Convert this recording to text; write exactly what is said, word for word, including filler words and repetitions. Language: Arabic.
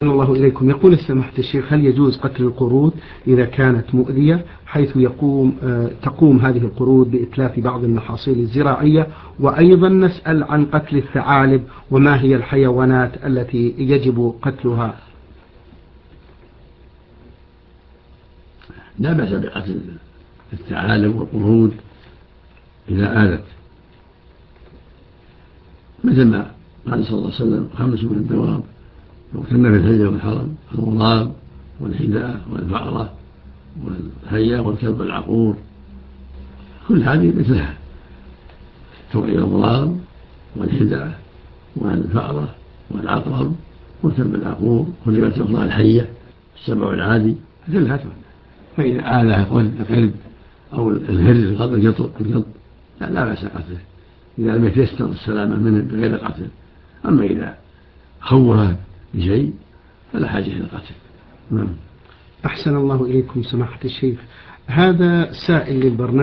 الله إليكم. يقول سماحة الشيخ: هل يجوز قتل القرود إذا كانت مؤذية، حيث يقوم تقوم هذه القرود بإتلاف بعض المحاصيل الزراعية؟ وأيضا نسأل عن قتل الثعالب، وما هي الحيوانات التي يجب قتلها؟ لا بأس بقتل الثعالب والقرود إذا آلت، مثل ما قال صلى الله عليه وسلم: خمس من الدواب يقتلن في الحل والحرم: الغراب والحذاء والفأرة والحية والكلب العقور. كل هذه مثلها، توعي الغراب والحذاء والفأرة والعقرب والكلب العقور، كلمة أخرى الحية السبع العادي مثلها. فإذا آله الكلب أو الهر القط القط لا, لا بأس قتله إذا لم يتيسر السلامة منه بغير قتل. أما إذا خوف بشيء فلا حاجة إلى القتل. نعم. أحسن الله إليكم سماحة الشيخ. هذا سائل للبرنامج